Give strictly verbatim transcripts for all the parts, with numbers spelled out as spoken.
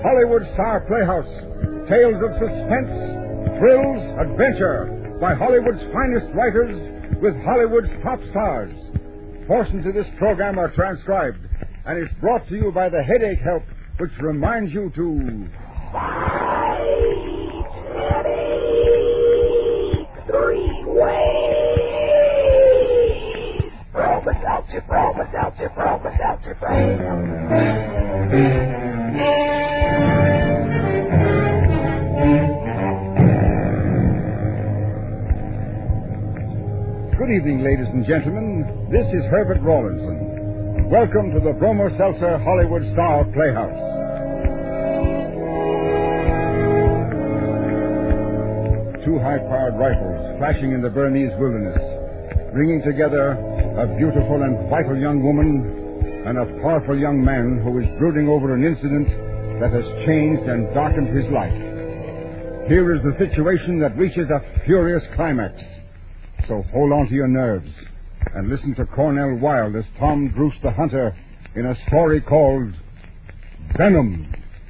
Hollywood Star Playhouse. Tales of suspense, thrills, adventure by Hollywood's finest writers with Hollywood's top stars. Portions of this program are transcribed and is brought to you by the Headache Help, which reminds you to... Five, seven, three ways. Alka-Seltzer, Alka-Seltzer, Alka-Seltzer, Good evening, ladies and gentlemen. This is Herbert Rawlinson. Welcome to the Bromo Seltzer Hollywood Star Playhouse. Two high-powered rifles flashing in the Bernese wilderness, bringing together a beautiful and vital young woman and a powerful young man who is brooding over an incident that has changed and darkened his life. Here is the situation that reaches a furious climax. So hold on to your nerves and listen to Cornell Wilde as Tom Bruce the Hunter in a story called Venom.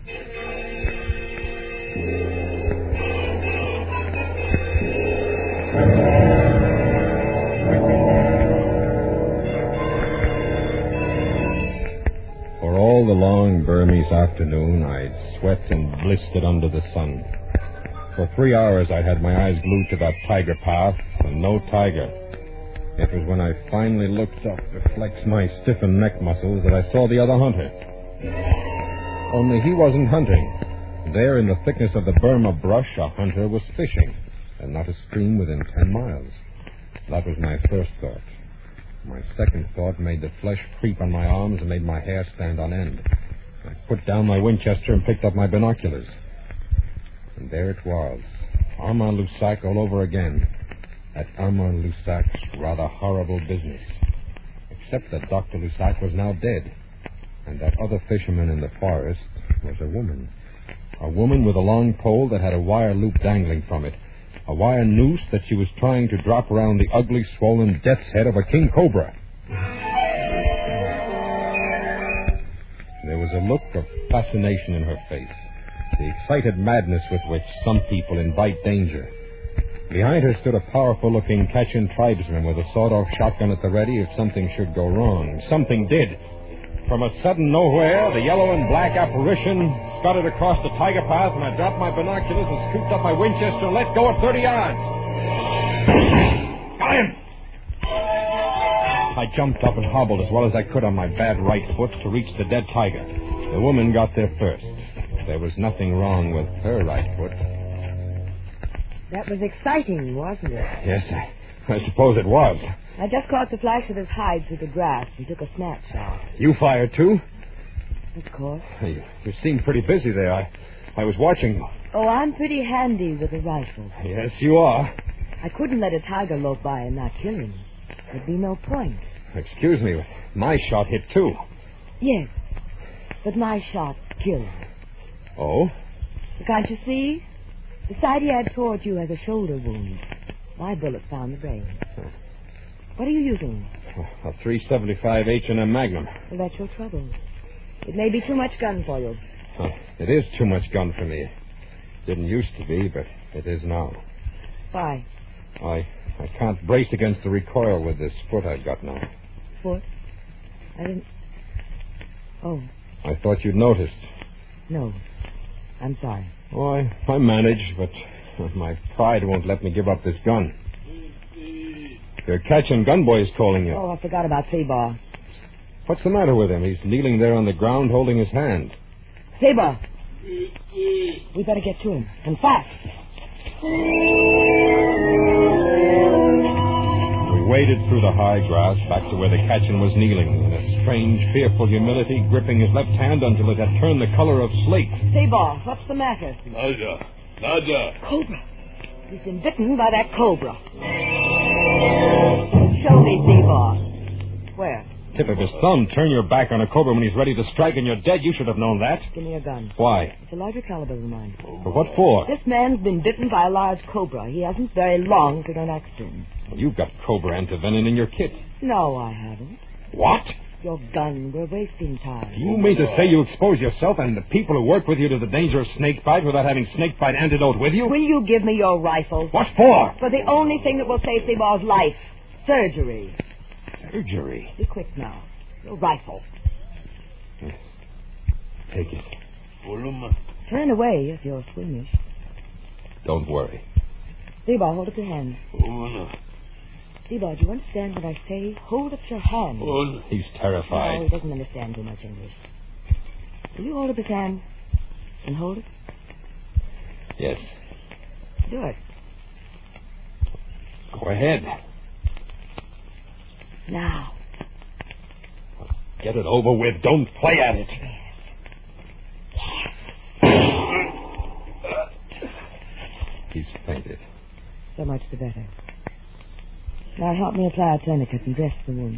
For all the long Burmese afternoon, I'd sweat and blistered under the sun. For three hours, I had my eyes glued to that tiger path, and no tiger. It was when I finally looked up to flex my stiffened neck muscles that I saw the other hunter. Only he wasn't hunting. There in the thickness of the Burma brush, a hunter was fishing, and not a stream within ten miles. That was my first thought. My second thought made the flesh creep on my arms and made my hair stand on end. I put down my Winchester and picked up my binoculars. And there it was, Armand Lussac all over again. At Armand Lussac's rather horrible business. Except that Doctor Lussac was now dead. And that other fisherman in the forest was a woman. A woman with a long pole that had a wire loop dangling from it. A wire noose that she was trying to drop around the ugly, swollen death's head of a king cobra. There was a look of fascination in her face. The excited madness with which some people invite danger. Behind her stood a powerful-looking Kachin tribesman with a sawed-off shotgun at the ready if something should go wrong. Something did. From a sudden nowhere, the yellow and black apparition scudded across the tiger path, and I dropped my binoculars and scooped up my Winchester and let go at thirty yards. Got him! I jumped up and hobbled as well as I could on my bad right foot to reach the dead tiger. The woman got there first. There was nothing wrong with her right foot. That was exciting, wasn't it? Yes, I, I suppose it was. I just caught the flash of his hide through the grass and took a snapshot. You fired, too? Of course. You, you seemed pretty busy there. I, I was watching. Oh, I'm pretty handy with a rifle. Yes, you are. I couldn't let a tiger lope by and not kill him. There'd be no point. Excuse me, but my shot hit, too. Yes, but my shot killed him. Oh? Can't you see? The side he had toward you has a shoulder wound. My bullet found the brain. Huh. What are you using? A three seventy-five H and M Magnum. Well, that's your trouble. It may be too much gun for you. Huh. It is too much gun for me. Didn't used to be, but it is now. Why? I I can't brace against the recoil with this foot I've got now. Foot? I didn't... Oh. I thought you'd noticed. No. I'm sorry. Oh, I, I manage, but my pride won't let me give up this gun. Your Kachin gunboy is calling you. Oh, I forgot about Sabar. What's the matter with him? He's kneeling there on the ground holding his hand. Sabar! We better get to him. And fast. We waded through the high grass back to where the Kachin was kneeling, in a strange, fearful humility, gripping his left hand until it had turned the color of slate. Sabar, what's the matter? Nada. Nada. Cobra. He's been bitten by that cobra. Show me, Sabar. Where? Tip of his thumb. Turn your back on a cobra when he's ready to strike and you're dead. You should have known that. Give me a gun. Why? It's a larger caliber than mine. But what for? This man's been bitten by a large cobra. He hasn't very long to go next to him. Well, you've got cobra antivenin in your kit. No, I haven't. What? your gun. We're wasting time. You mean to say you expose yourself and the people who work with you to the danger of snakebite without having snakebite antidote with you? Will you give me your rifle? What for? For the only thing that will save Seymour's life. Surgery. Surgery? Be quick now. Your rifle. Take it. Turn away if you're squeamish. Don't worry. Seymour, hold up your hand. Seymour, do you understand what I say? Hold up your hand. He's terrified. No, he doesn't understand too much English. Will you hold up his hand? And hold it? Yes. Do it. Go ahead. Now. Get it over with. Don't play at it. He's fainted. So much the better. Now help me apply a tourniquet and dress the wound.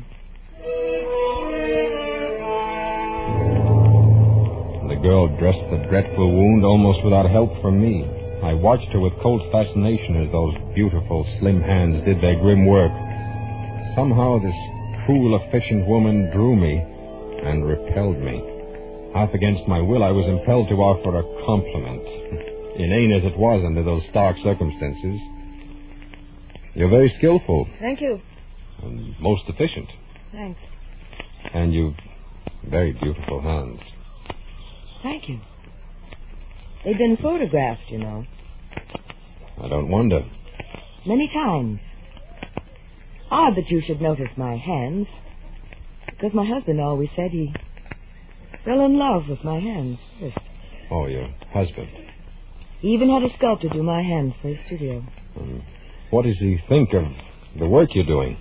The girl dressed the dreadful wound almost without help from me. I watched her with cold fascination as those beautiful, slim hands did their grim work. Somehow this cruel, efficient woman drew me and repelled me. Half against my will, I was impelled to offer a compliment. Inane as it was under those stark circumstances. You're very skillful. Thank you. And most efficient. Thanks. And you've very beautiful hands. Thank you. They've been photographed, you know. I don't wonder. Many times. Odd that you should notice my hands. Because my husband always said he fell in love with my hands first. Oh, your husband. He even had a sculptor do my hands for his studio. Um, what does he think of the work you're doing?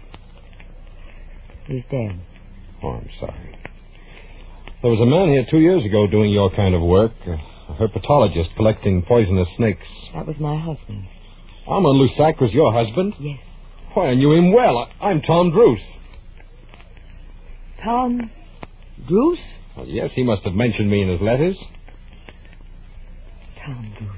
He's dead. Oh, I'm sorry. There was a man here two years ago doing your kind of work. A herpetologist collecting poisonous snakes. That was my husband. Armand Lussac was your husband? Yes. Why, I knew him well. I, I'm Tom Druce. Tom Druce? Well, yes, he must have mentioned me in his letters. Tom Druce.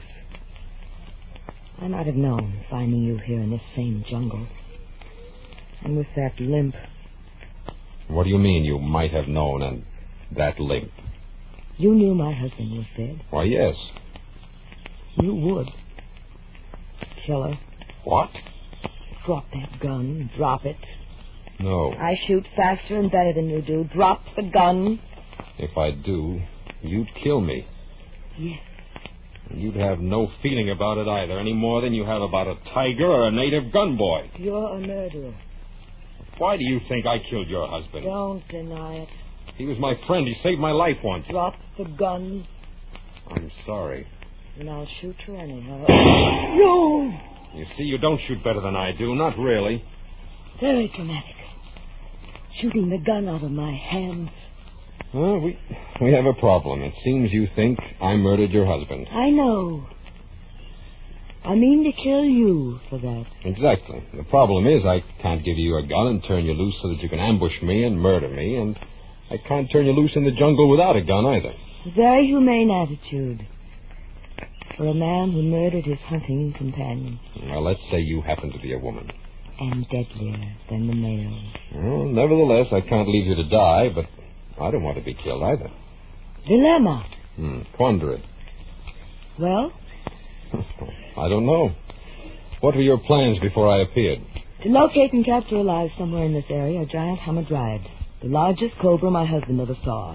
I might have known, finding you here in this same jungle. And with that limp. What do you mean you might have known and that limp? You knew my husband was dead. Why, yes. You would. Killer. What? Drop that gun. Drop it. No. I shoot faster and better than you do. Drop the gun. If I do, you'd kill me. Yes. You'd have no feeling about it either, any more than you have about a tiger or a native gun boy. You're a murderer. Why do you think I killed your husband? Don't deny it. He was my friend. He saved my life once. Drop the gun. I'm sorry. And I'll shoot you anyhow. No! You see, you don't shoot better than I do. Not really. Very dramatic. Shooting the gun out of my hands. Well, we, we have a problem. It seems you think I murdered your husband. I know. I mean to kill you for that. Exactly. The problem is I can't give you a gun and turn you loose so that you can ambush me and murder me, and I can't turn you loose in the jungle without a gun either. A very humane attitude for a man who murdered his hunting companion. Well, let's say you happen to be a woman. And deadlier than the male. Well, nevertheless, I can't leave you to die, but I don't want to be killed either. Dilemma. Hmm, quandary. Well? I don't know. What were your plans before I appeared? To locate and capture alive somewhere in this area a giant hamadryad, the largest cobra my husband ever saw.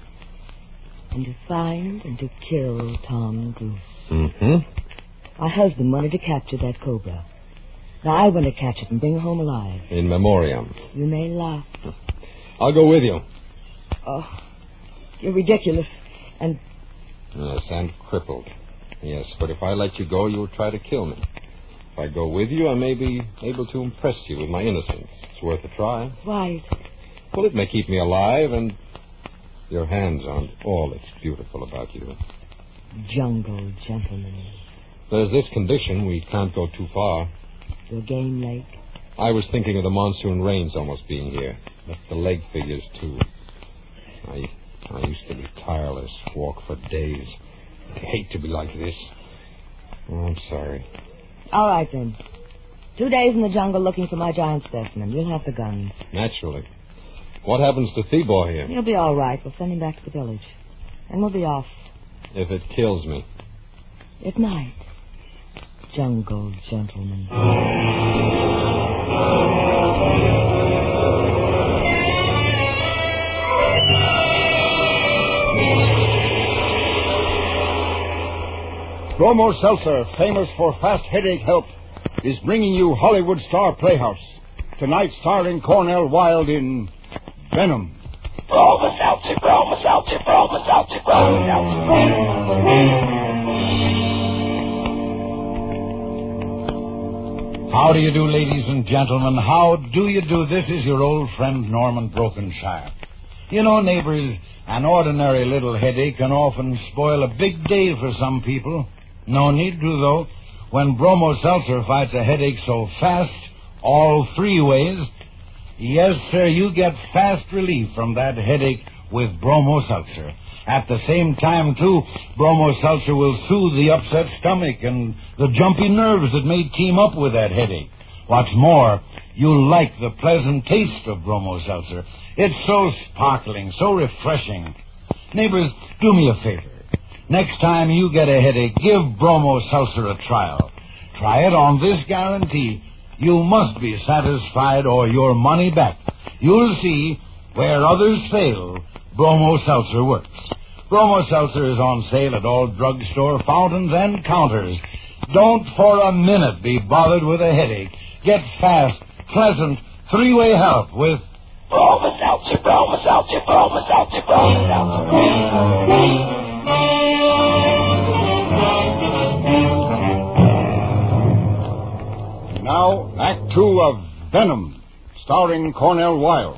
And to find and to kill Tom Druce. Mm-hmm. My husband wanted to capture that cobra. Now I want to catch it and bring her home alive. In memoriam. You may laugh. I'll go with you. Oh, you're ridiculous. And... Yes, and crippled. Yes, but if I let you go, you'll try to kill me. If I go with you, I may be able to impress you with my innocence. It's worth a try. Why? Well, it may keep me alive, and your hands aren't all that's beautiful about you. Jungle gentleman. There's this condition. We can't go too far. Your game leg? I was thinking of the monsoon rains almost being here. But the leg figures, too. I I used to be tireless, walk for days. I hate to be like this. Oh, I'm sorry. All right, then. Two days in the jungle looking for my giant specimen. You'll have the guns. Naturally. What happens to Thebor here? He'll be all right. We'll send him back to the village. And we'll be off. If it kills me. At night. Jungle gentleman. Bromo Seltzer, famous for fast headache help, is bringing you Hollywood Star Playhouse. Tonight starring Cornell Wilde in Venom. Bromo Seltzer, Bromo Seltzer, Bromo Seltzer, Bromo Seltzer. How do you do, ladies and gentlemen? How do you do? This is your old friend Norman Brokenshire. You know, neighbors, an ordinary little headache can often spoil a big day for some people. No need to, though. When Bromo Seltzer fights a headache so fast, all three ways, yes, sir, you get fast relief from that headache with Bromo Seltzer. At the same time, too, Bromo Seltzer will soothe the upset stomach and the jumpy nerves that may team up with that headache. What's more, you'll like the pleasant taste of Bromo Seltzer. It's so sparkling, so refreshing. Neighbors, do me a favor. Next time you get a headache, give Bromo Seltzer a trial. Try it on this guarantee. You must be satisfied or your money back. You'll see, where others fail, Bromo Seltzer works. Bromo Seltzer is on sale at all drugstore fountains and counters. Don't for a minute be bothered with a headache. Get fast, pleasant, three-way help with Bromo Seltzer, Bromo Seltzer, Bromo Seltzer, Bromo Seltzer. Now, Act Two of Venom, starring Cornell Wilde.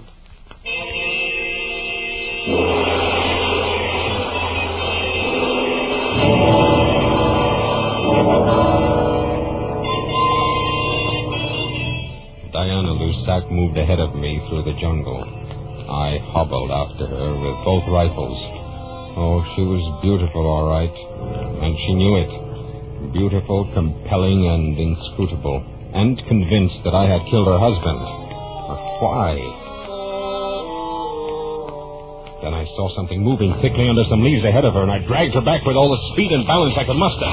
Diana Lusac moved ahead of me through the jungle. I hobbled after her with both rifles. Oh, she was beautiful, all right. And she knew it. Beautiful, compelling, and inscrutable. And convinced that I had killed her husband. But why? Then I saw something moving thickly under some leaves ahead of her, and I dragged her back with all the speed and balance I could muster.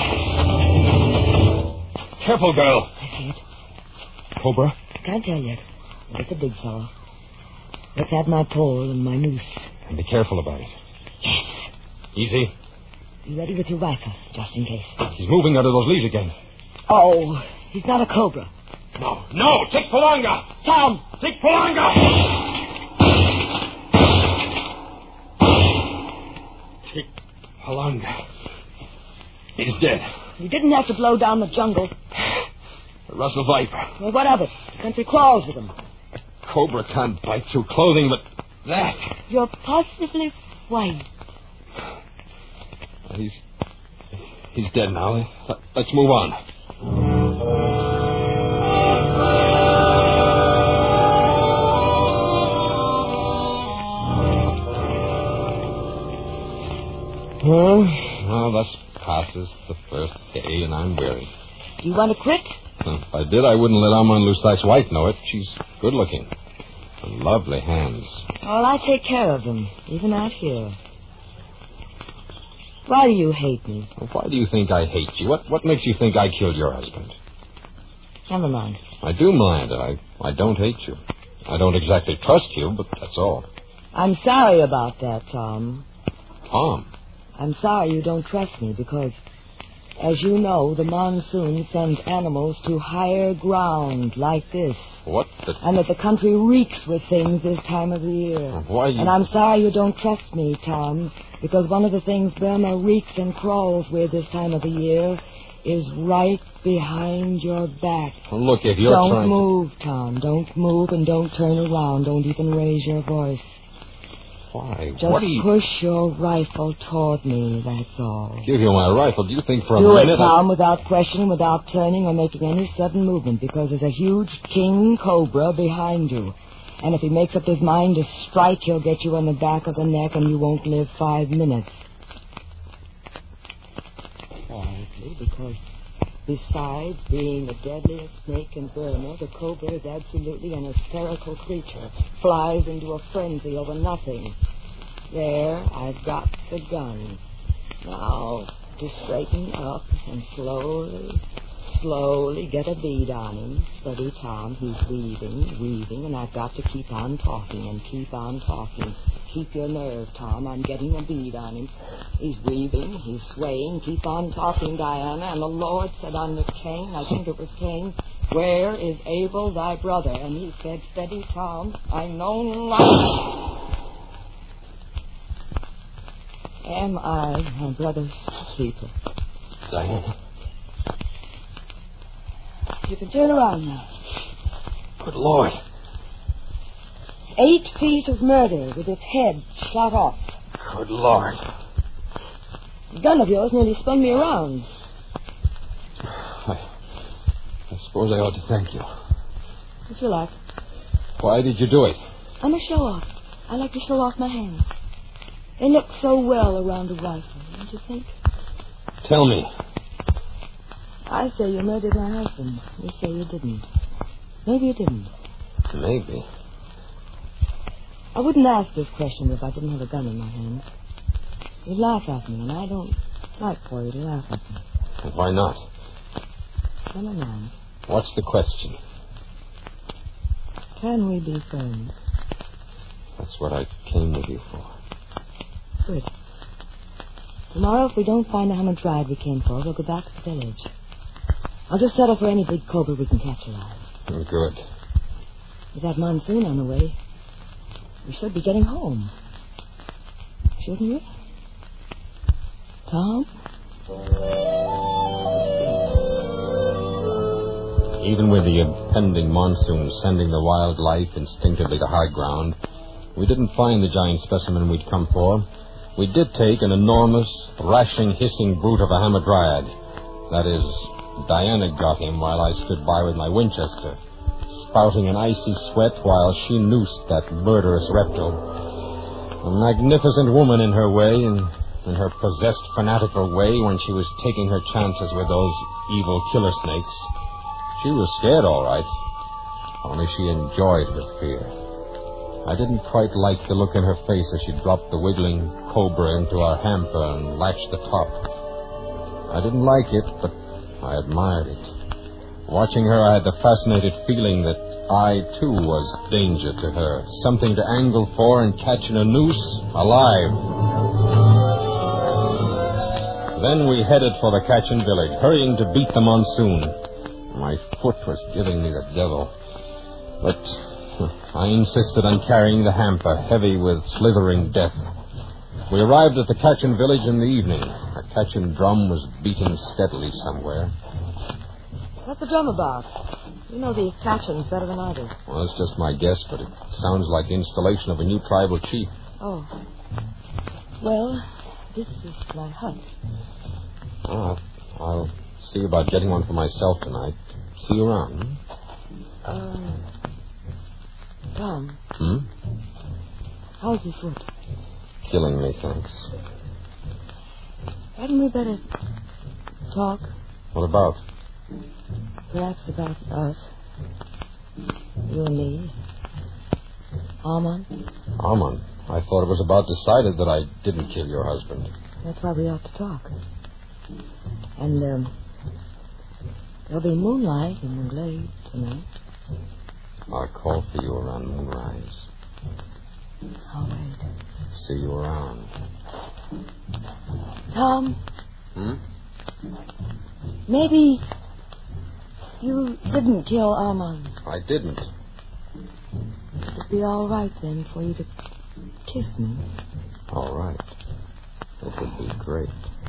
Careful, girl. I see it. Cobra? Can't tell yet. It's a big fellow. Let's have my pole and my noose. And be careful about it. Yes. Easy. Be ready with your rifle, just in case. He's moving under those leaves again. Oh, he's not a cobra. No, no, take Palanga! Tom! Take Palanga! Take Palanga. He's dead. You didn't have to blow down the jungle. The Russell Viper. Well, what of it? The country crawls with him. A cobra can't bite through clothing, but that... You're positively white. He's... He's dead now. Let's move on. Well, well, thus passes the first day, and I'm weary. Do you want to quit? If I did, I wouldn't let Armand Lusac's wife know it. She's good-looking. And lovely hands. Well, I take care of them, even out here. Why do you hate me? Well, why do you think I hate you? What what makes you think I killed your husband? Never mind. I do mind. I, I don't hate you. I don't exactly trust you, but that's all. I'm sorry about that, Tom. Tom? I'm sorry you don't trust me because, as you know, the monsoon sends animals to higher ground like this. What the... And that the country reeks with things this time of the year. Why you... And I'm sorry you don't trust me, Tom, because one of the things Burma reeks and crawls with this time of the year is right behind your back. Well, look, if you're don't trying Don't move, Tom. Don't move and don't turn around. Don't even raise your voice. Why? Just what do you... push your rifle toward me, that's all. Give you my rifle. Do you think for a Do minute... it, Tom, I... without questioning, without turning or making any sudden movement, because there's a huge king cobra behind you. And if he makes up his mind to strike, he'll get you on the back of the neck and you won't live five minutes. Quietly, because Besides being the deadliest snake in Burma, the cobra is absolutely an hysterical creature. Flies into a frenzy over nothing. There, I've got the gun. Now, to straighten up and slowly, slowly get a bead on him. Steady, Tom. He's weaving, weaving, and I've got to keep on talking and keep on talking. Keep your nerve, Tom. I'm getting a bead on him. He's weaving, he's swaying. Keep on talking, Diana. And the Lord said unto Cain, I think it was Cain, where is Abel thy brother? And he said, steady, Tom. I know not. Am I my brother's keeper? Diana. You can turn around now. Good Lord. Eight feet of murder with its head shot off. Good Lord. The gun of yours nearly spun me around. I, I suppose I ought to thank you. If you like. Why did you do it? I'm a show-off. I like to show off my hands. They look so well around a rifle, don't you think? Tell me. I say you murdered my husband. You say you didn't. Maybe you didn't. Maybe. I wouldn't ask this question if I didn't have a gun in my hand. You'd laugh at me, and I don't like for you to laugh at me. And why not? Never mind. What's the question? Can we be friends? That's what I came with you for. Good. Tomorrow, if we don't find the Hammond tribe we came for, we'll go back to the village. I'll just settle for any big cobra we can catch alive. Good. With that monsoon on the way, we should be getting home. Shouldn't we? Tom? Even with the impending monsoon sending the wildlife instinctively to high ground, we didn't find the giant specimen we'd come for. We did take an enormous, thrashing, hissing brute of a hamadryad. That is, Diana got him while I stood by with my Winchester, spouting an icy sweat while she noosed that murderous reptile. A magnificent woman in her way, and in her possessed, fanatical way when she was taking her chances with those evil killer snakes. She was scared, all right, only she enjoyed her fear. I didn't quite like the look in her face as she dropped the wiggling cobra into our hamper and latched the top. I didn't like it, but I admired it. Watching her, I had the fascinated feeling that I, too, was danger to her. Something to angle for and catch in a noose, alive. Then we headed for the Kachin village, hurrying to beat the monsoon. My foot was giving me the devil. But I insisted on carrying the hamper, heavy with slithering death. We arrived at the Kachin village in the evening. A Kachin drum was beating steadily somewhere. What's the drum about? You know these Kachins better than I do. Well, it's just my guess, but it sounds like the installation of a new tribal chief. Oh. Well, this is my hut. Oh, I'll see about getting one for myself tonight. See you around, hmm? Uh, Tom. Hmm? How's your foot? Killing me, thanks. Hadn't we better talk? What about? Perhaps about us. You and me. Armand. Armand? I thought it was about decided that I didn't kill your husband. That's why we ought to talk. And, um, there'll be moonlight in the glade tonight. I'll call for you around moonrise. I'll wait. See you around. Tom? Hmm? Maybe you didn't kill Armand. I didn't. It'd be all right then for you to kiss me. All right. It would be great.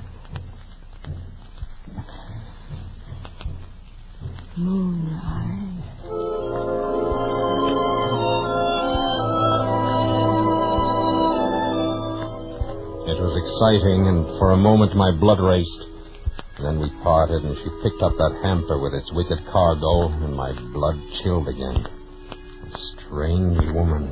Moonrise. It was exciting, and for a moment my blood raced. Then we parted, and she picked up that hamper with its wicked cargo, and my blood chilled again. A strange woman.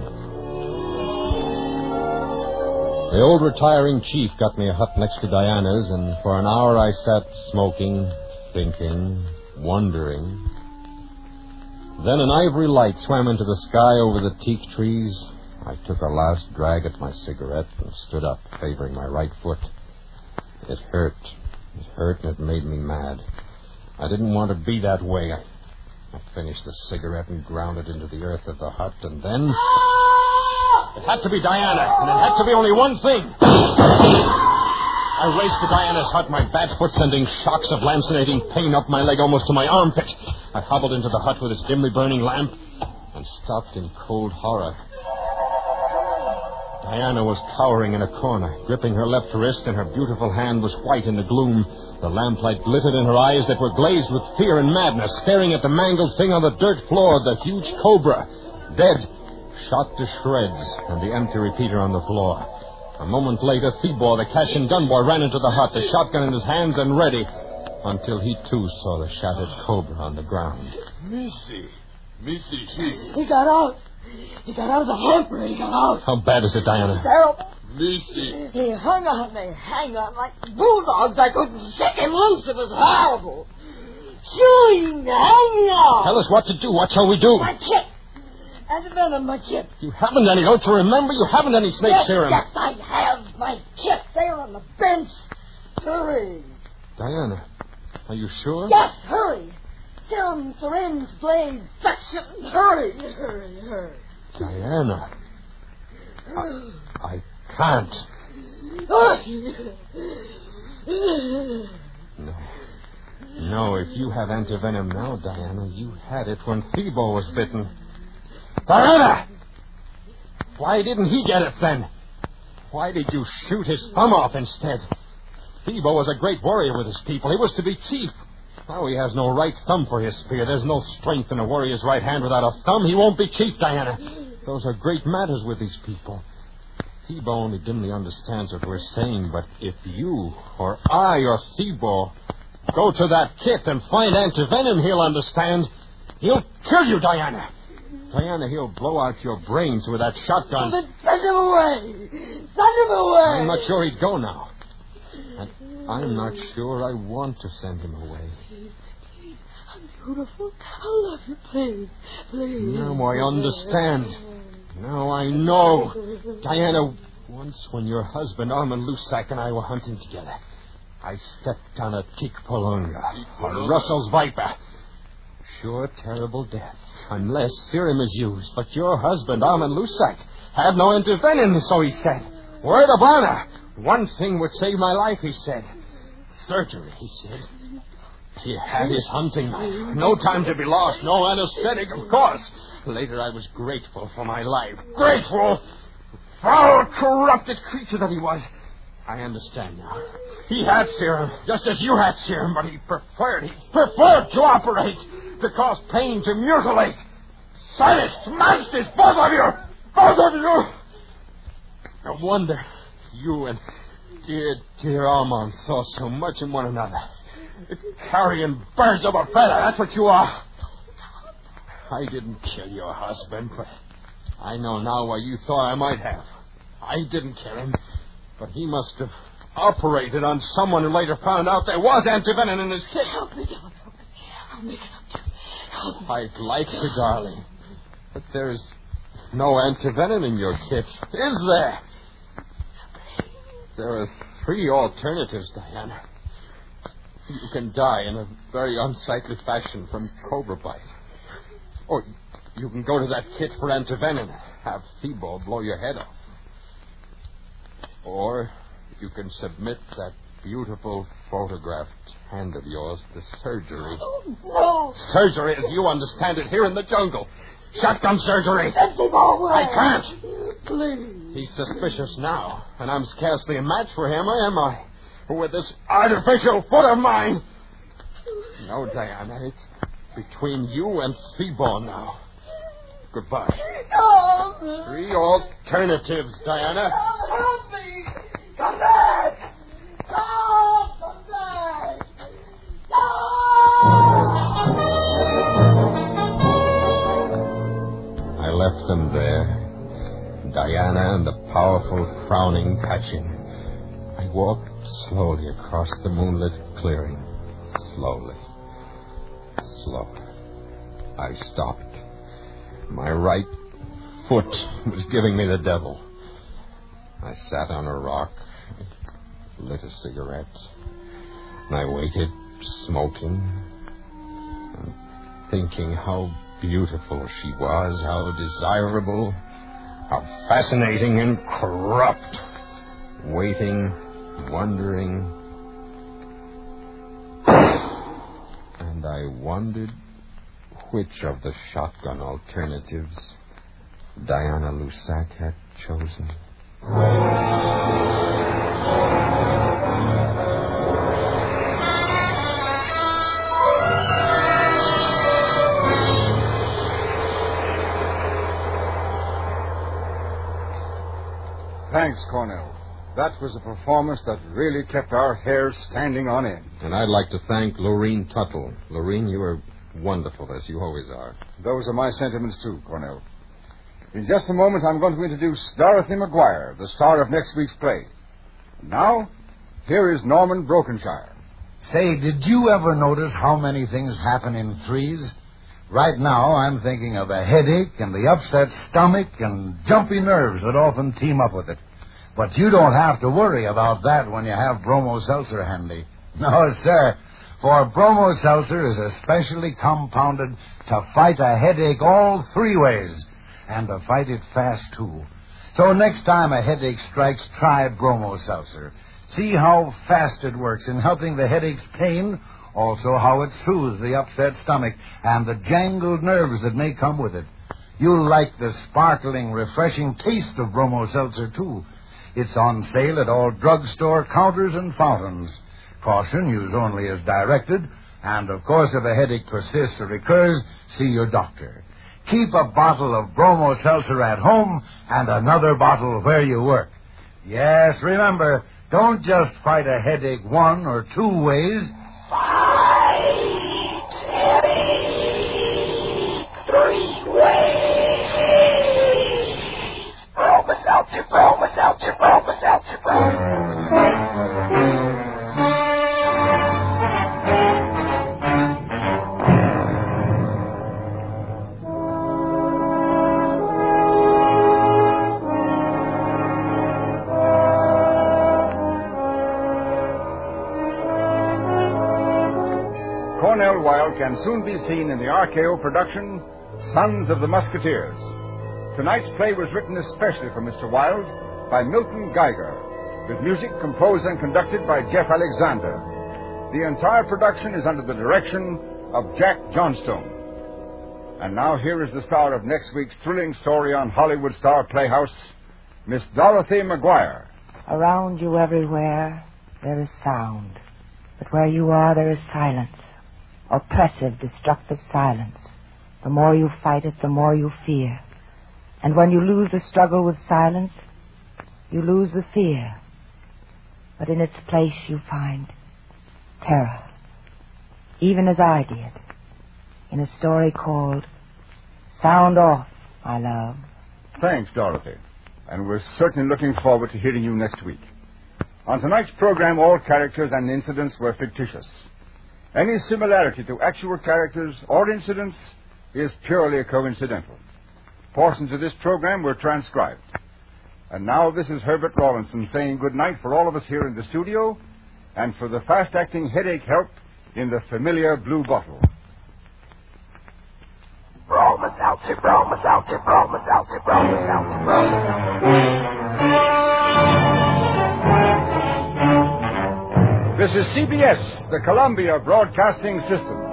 The old retiring chief got me a hut next to Diana's, and for an hour I sat smoking, thinking, wondering. Then an ivory light swam into the sky over the teak trees. I took a last drag at my cigarette and stood up, favoring my right foot. It hurt. It hurt and it made me mad. I didn't want to be that way. I, I finished the cigarette and ground it into the earth of the hut, and then... It had to be Diana, and it had to be only one thing. I raced to Diana's hut, my bad foot sending shocks of lancinating pain up my leg almost to my armpit. I hobbled into the hut with its dimly burning lamp and stopped in cold horror. Diana was cowering in a corner, gripping her left wrist, and her beautiful hand was white in the gloom. The lamplight glittered in her eyes that were glazed with fear and madness, staring at the mangled thing on the dirt floor, the huge cobra, dead, shot to shreds, and the empty repeater on the floor. A moment later, Thebor, the cash and gun boy, ran into the hut, the shotgun in his hands and ready, until he too saw the shattered cobra on the ground. Missy. Missy, she... He got out. He got out of the hamper. He got out. How bad is it, Diana? Terrible. Missy. He hung on me, hang on like bulldogs. I couldn't shake him loose. It was horrible. Chewing, hanging on. Tell us what to do. What shall we do? My kit. Antivenom, my kit. You haven't any, don't you remember? You haven't any snake yes, serum. Yes, I have my kit there on the bench. Hurry. Diana, are you sure? Yes, hurry. Serum, syringe, blade, suction. Hurry, hurry, hurry. Diana. I, I can't. Hurry. No. No, if you have antivenom now, Diana, you had it when Thebor was bitten. Diana! Why didn't he get it then? Why did you shoot his thumb off instead? Thebor was a great warrior with his people. He was to be chief. Now he has no right thumb for his spear. There's no strength in a warrior's right hand without a thumb. He won't be chief, Diana. Those are great matters with these people. Thebor only dimly understands what we're saying, but if you or I or Thebor go to that kit and find antivenom, he'll understand. He'll kill you, Diana. Diana, he'll blow out your brains with that shotgun. Then send him away. Send him away. I'm not sure he'd go now. And I'm not sure I want to send him away. I'm beautiful. I love you, please. Please. Now I understand. Now I know. Diana, once when your husband, Armand Lusac, and I were hunting together, I stepped on a Tikpolonga, a Russell's viper. Sure, terrible death, unless serum is used. But your husband, Armand Lusac, had no antivenom, so he said. Word of honor. One thing would save my life, he said. Surgery, he said. He had his hunting knife. No time to be lost. No anesthetic, of course. Later, I was grateful for my life. Grateful! Foul, corrupted creature that he was. I understand now. He had serum, just as you had serum, but he preferred, he preferred to operate, to cause pain, to mutilate. Sadists, monsters, both of you! Both of you! No wonder you and dear, dear Armand saw so much in one another. Carrying birds of a feather, that's what you are. I didn't kill your husband, but I know now why you thought I might have. I didn't kill him, but he must have operated on someone who later found out there was antivenom in his kit. Help me, darling. Help me. Help me. I'd like to, darling, but there's no antivenom in your kit, is there? There are three alternatives, Diana. You can die in a very unsightly fashion from cobra bite. Or you can go to that kit for antivenom and have Thebor blow your head off. Or you can submit that beautiful photographed hand of yours to surgery. Oh, no. Surgery as you understand it here in the jungle. Shotgun surgery. Send him away. I can't. Please. He's suspicious now, and I'm scarcely a match for him, am I? With this artificial foot of mine. No, Diana, it's between you and Thebor now. Goodbye. Come. Three alternatives, Diana. Come, help me. Come back. Come, come back. Come. I left them there, Diana and the powerful, frowning Kachin. I walked slowly across the moonlit clearing, Slowly. Slowly. I stopped. My right foot was giving me the devil. I sat on a rock, lit a cigarette, and I waited, smoking, and thinking how beautiful she was, how desirable, how fascinating and corrupt. Waiting, wondering. And I wondered which of the shotgun alternatives Diana Lusac had chosen. Thanks, Cornell. That was a performance that really kept our hair standing on end. And I'd like to thank Lorene Tuttle. Lorene, you are wonderful, as you always are. Those are my sentiments, too, Cornell. In just a moment, I'm going to introduce Dorothy McGuire, the star of next week's play. And now, here is Norman Brokenshire. Say, did you ever notice how many things happen in threes? Right now, I'm thinking of a headache and the upset stomach and jumpy nerves that often team up with it. But you don't have to worry about that when you have Bromo Seltzer handy. No, sir, for Bromo Seltzer is especially compounded to fight a headache all three ways, and to fight it fast, too. So next time a headache strikes, try Bromo Seltzer. See how fast it works in helping the headache's pain, also how it soothes the upset stomach and the jangled nerves that may come with it. You'll like the sparkling, refreshing taste of Bromo Seltzer, too. It's on sale at all drugstore counters and fountains. Caution, use only as directed. And, of course, if a headache persists or recurs, see your doctor. Keep a bottle of Bromo Seltzer at home and another bottle where you work. Yes, remember, don't just fight a headache one or two ways. Fight headache three ways. Bromo Seltzer, Bromo Seltzer, Bromo Seltzer, Cornell Wilde can soon be seen in the R K O production, Sons of the Musketeers. Tonight's play was written especially for Mister Wilde by Milton Geiger, with music composed and conducted by Jeff Alexander. The entire production is under the direction of Jack Johnstone. And now here is the star of next week's thrilling story on Hollywood Star Playhouse, Miss Dorothy McGuire. Around you everywhere, there is sound. But where you are, there is silence. Oppressive, destructive silence. The more you fight it, the more you fear. And when you lose the struggle with silence, you lose the fear. But in its place you find terror. Even as I did, in a story called Sound Off, My Love. Thanks, Dorothy. And we're certainly looking forward to hearing you next week. On tonight's program, all characters and incidents were fictitious. Any similarity to actual characters or incidents is purely coincidental. Portions of this program were transcribed. And now this is Herbert Rawlinson saying good night for all of us here in the studio and for the fast-acting headache help in the familiar blue bottle. Bromo Seltzer, Bromo Seltzer, Bromo Seltzer, Bromo Seltzer, Bromo Seltzer. This is C B S, the Columbia Broadcasting System.